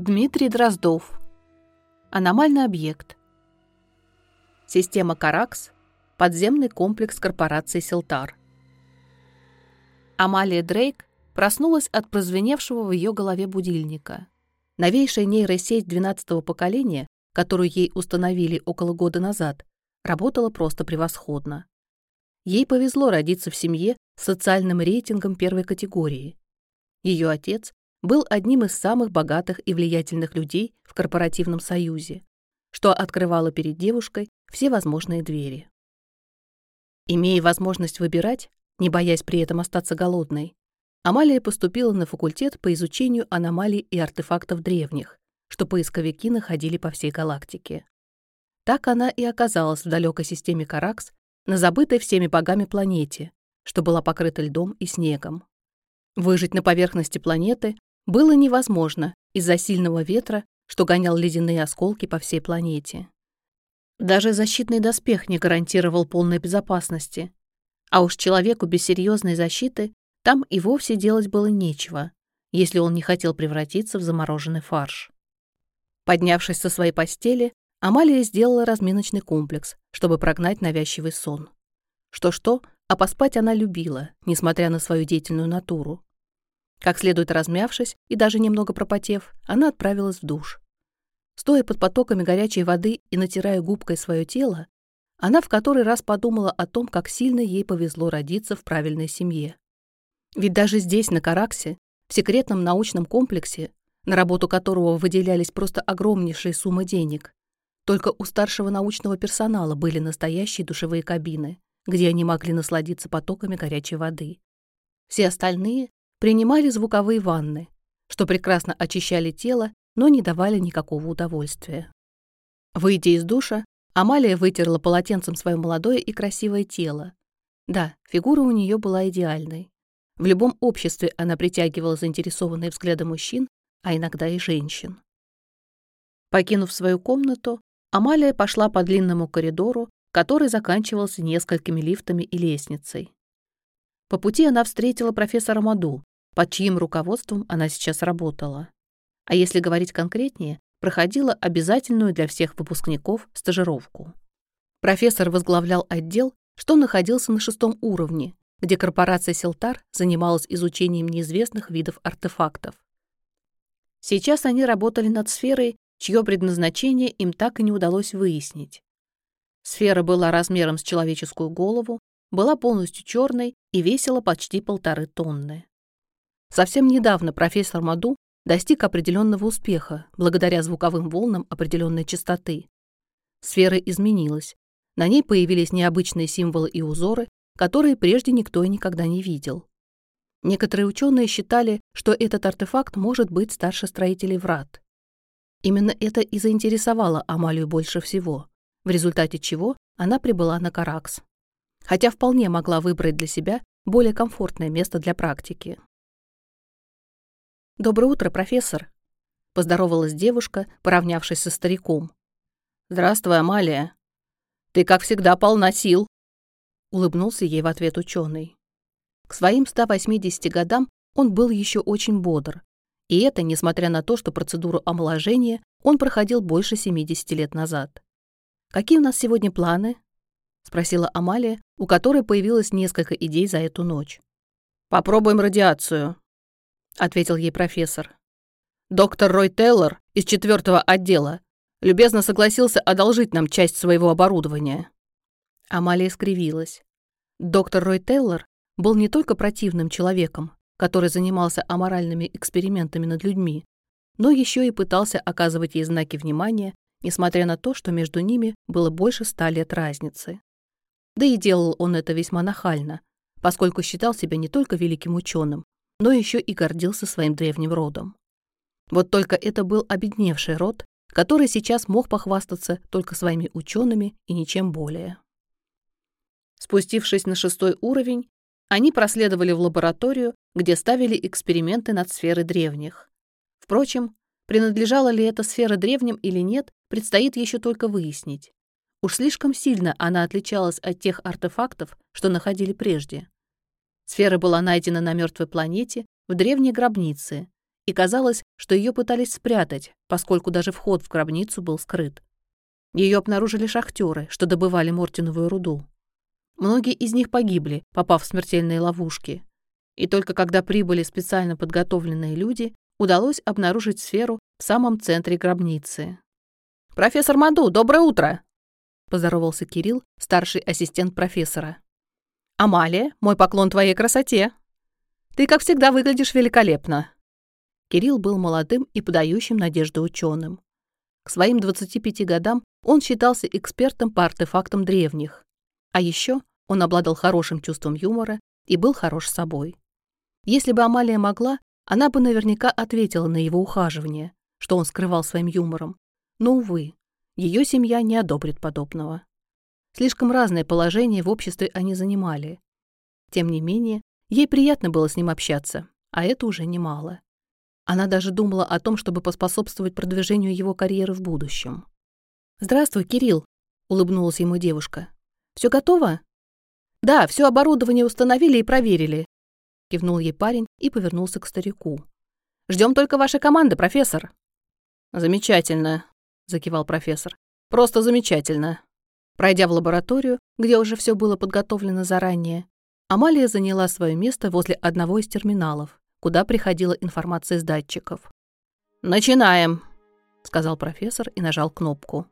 Дмитрий Дроздов. Аномальный объект. Система Каракс. Подземный комплекс корпорации Селтар. Амалия Дрейк проснулась от прозвеневшего в ее голове будильника. Новейшая нейросеть 12-го поколения, которую ей установили около года назад, работала просто превосходно. Ей повезло родиться в семье с социальным рейтингом первой категории. Ее отец был одним из самых богатых и влиятельных людей в корпоративном союзе, что открывало перед девушкой все возможные двери. Имея возможность выбирать, не боясь при этом остаться голодной, Амалия поступила на факультет по изучению аномалий и артефактов древних, что поисковики находили по всей галактике. Так она и оказалась в далекой системе Каракс, на забытой всеми богами планете, что была покрыта льдом и снегом. Выжить на поверхности планеты было невозможно из-за сильного ветра, что гонял ледяные осколки по всей планете. Даже защитный доспех не гарантировал полной безопасности, а уж человеку без серьезной защиты там и вовсе делать было нечего, если он не хотел превратиться в замороженный фарш. Поднявшись со своей постели, Амалия сделала разминочный комплекс, чтобы прогнать навязчивый сон. Что-что, а поспать она любила, несмотря на свою деятельную натуру. Как следует размявшись и даже немного пропотев, она отправилась в душ. Стоя под потоками горячей воды и натирая губкой свое тело, она в который раз подумала о том, как сильно ей повезло родиться в правильной семье. Ведь даже здесь, на Караксе, в секретном научном комплексе, на работу которого выделялись просто огромнейшие суммы денег, только у старшего научного персонала были настоящие душевые кабины, где они могли насладиться потоками горячей воды. Все остальные принимали звуковые ванны, что прекрасно очищали тело, но не давали никакого удовольствия. Выйдя из душа, Амалия вытерла полотенцем свое молодое и красивое тело. Да, фигура у нее была идеальной. В любом обществе она притягивала заинтересованные взгляды мужчин, а иногда и женщин. Покинув свою комнату, Амалия пошла по длинному коридору, который заканчивался несколькими лифтами и лестницей. По пути она встретила профессора Маду, под чьим руководством она сейчас работала. А если говорить конкретнее, проходила обязательную для всех выпускников стажировку. Профессор возглавлял отдел, что находился на 6-м уровне, где корпорация Селтар занималась изучением неизвестных видов артефактов. Сейчас они работали над сферой, чье предназначение им так и не удалось выяснить. Сфера была размером с человеческую голову, была полностью черной и весила почти 1,5 тонны. Совсем недавно профессор Маду достиг определенного успеха благодаря звуковым волнам определенной частоты. Сфера изменилась. На ней появились необычные символы и узоры, которые прежде никто и никогда не видел. Некоторые ученые считали, что этот артефакт может быть старше строителей врат. Именно это и заинтересовало Амалию больше всего, в результате чего она прибыла на Каракс. Хотя вполне могла выбрать для себя более комфортное место для практики. «Доброе утро, профессор», — поздоровалась девушка, поравнявшись со стариком. «Здравствуй, Амалия. Ты, как всегда, полна сил», — улыбнулся ей в ответ ученый. К своим 180 годам он был еще очень бодр, и это несмотря на то, что процедуру омоложения он проходил больше 70 лет назад. «Какие у нас сегодня планы?» — спросила Амалия, у которой появилось несколько идей за эту ночь. «Попробуем радиацию», — ответил ей профессор. «Доктор Рой Теллер из 4-го отдела любезно согласился одолжить нам часть своего оборудования». Амалия скривилась. Доктор Рой Теллер был не только противным человеком, который занимался аморальными экспериментами над людьми, но еще и пытался оказывать ей знаки внимания, несмотря на то, что между ними было больше 100 лет разницы. Да и делал он это весьма нахально, поскольку считал себя не только великим ученым, но еще и гордился своим древним родом. Вот только это был обедневший род, который сейчас мог похвастаться только своими учеными и ничем более. Спустившись на 6-й уровень, они проследовали в лабораторию, где ставили эксперименты над сферой древних. Впрочем, принадлежала ли эта сфера древним или нет, предстоит еще только выяснить. Уж слишком сильно она отличалась от тех артефактов, что находили прежде. Сфера была найдена на мертвой планете в древней гробнице и казалось, что ее пытались спрятать, поскольку даже вход в гробницу был скрыт. Ее обнаружили шахтеры, что добывали мортиновую руду. Многие из них погибли, попав в смертельные ловушки. И только когда прибыли специально подготовленные люди, удалось обнаружить сферу в самом центре гробницы. «Профессор Маду, доброе утро!» — поздоровался Кирилл, старший ассистент профессора. «Амалия, мой поклон твоей красоте! Ты, как всегда, выглядишь великолепно!» Кирилл был молодым и подающим надежды ученым. К своим 25 годам он считался экспертом по артефактам древних. А еще он обладал хорошим чувством юмора и был хорош собой. Если бы Амалия могла, она бы наверняка ответила на его ухаживание, что он скрывал своим юмором. Но, увы, ее семья не одобрит подобного. Слишком разное положение в обществе они занимали. Тем не менее, ей приятно было с ним общаться, а это уже немало. Она даже думала о том, чтобы поспособствовать продвижению его карьеры в будущем. «Здравствуй, Кирилл», — улыбнулась ему девушка. «Все готово?» «Да, все оборудование установили и проверили», — кивнул ей парень и повернулся к старику. «Ждем только вашей команды, профессор». «Замечательно», — закивал профессор. «Просто замечательно». Пройдя в лабораторию, где уже все было подготовлено заранее, Амалия заняла свое место возле одного из терминалов, куда приходила информация с датчиков. «Начинаем», — сказал профессор и нажал кнопку.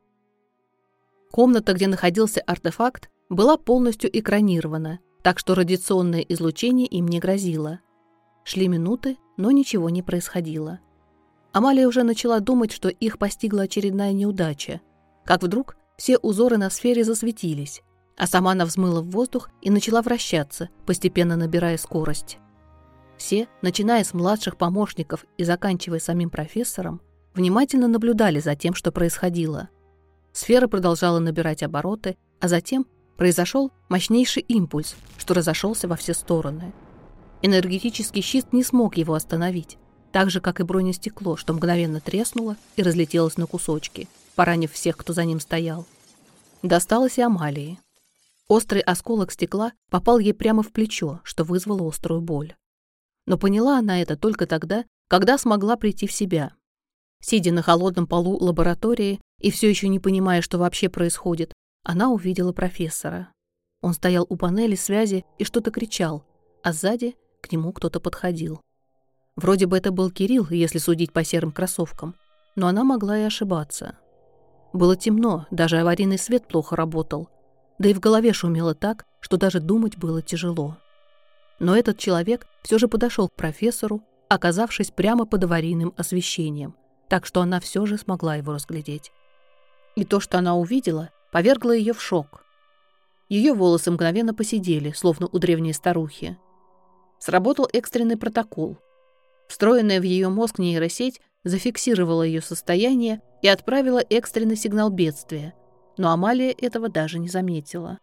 Комната, где находился артефакт, была полностью экранирована, так что радиационное излучение им не грозило. Шли минуты, но ничего не происходило. Амалия уже начала думать, что их постигла очередная неудача, как вдруг все узоры на сфере засветились, а сама она взмыла в воздух и начала вращаться, постепенно набирая скорость. Все, начиная с младших помощников и заканчивая самим профессором, внимательно наблюдали за тем, что происходило. Сфера продолжала набирать обороты, а затем произошел мощнейший импульс, что разошелся во все стороны. Энергетический щит не смог его остановить, так же, как и бронестекло, что мгновенно треснуло и разлетелось на кусочки, поранив всех, кто за ним стоял. Досталось и Амалии. Острый осколок стекла попал ей прямо в плечо, что вызвало острую боль. Но поняла она это только тогда, когда смогла прийти в себя. Сидя на холодном полу лаборатории и все еще не понимая, что вообще происходит, она увидела профессора. Он стоял у панели связи и что-то кричал, а сзади к нему кто-то подходил. Вроде бы это был Кирилл, если судить по серым кроссовкам, но она могла и ошибаться. Было темно, даже аварийный свет плохо работал, да и в голове шумело так, что даже думать было тяжело. Но этот человек все же подошел к профессору, оказавшись прямо под аварийным освещением, так что она все же смогла его разглядеть. И то, что она увидела, повергло ее в шок. Ее волосы мгновенно поседели, словно у древней старухи. Сработал экстренный протокол. Встроенная в ее мозг нейросеть зафиксировала ее состояние и отправила экстренный сигнал бедствия, но Амалия этого даже не заметила.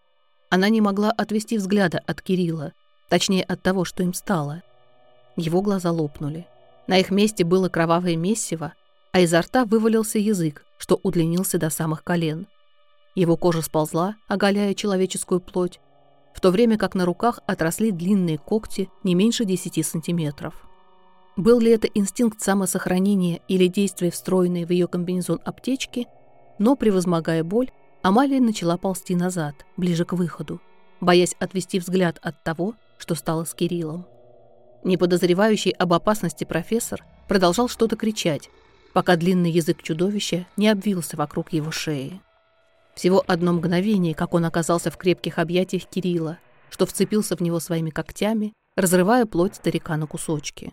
Она не могла отвести взгляда от Кирилла, точнее от того, что им стало. Его глаза лопнули. На их месте было кровавое месиво, а изо рта вывалился язык, что удлинился до самых колен. Его кожа сползла, оголяя человеческую плоть, в то время как на руках отросли длинные когти не меньше 10 сантиметров. Был ли это инстинкт самосохранения или действие, встроенное в ее комбинезон аптечки, но, превозмогая боль, Амалия начала ползти назад, ближе к выходу, боясь отвести взгляд от того, что стало с Кириллом. Не подозревающий об опасности профессор продолжал что-то кричать, пока длинный язык чудовища не обвился вокруг его шеи. Всего одно мгновение, как он оказался в крепких объятиях Кирилла, что вцепился в него своими когтями, разрывая плоть старика на кусочки.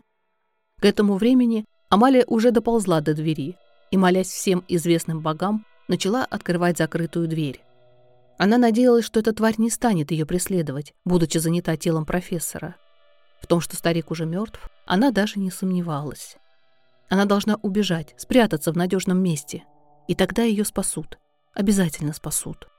К этому времени Амалия уже доползла до двери и, молясь всем известным богам, начала открывать закрытую дверь. Она надеялась, что эта тварь не станет ее преследовать, будучи занята телом профессора. В том, что старик уже мертв, она даже не сомневалась. Она должна убежать, спрятаться в надежном месте, и тогда ее спасут. Обязательно спасут.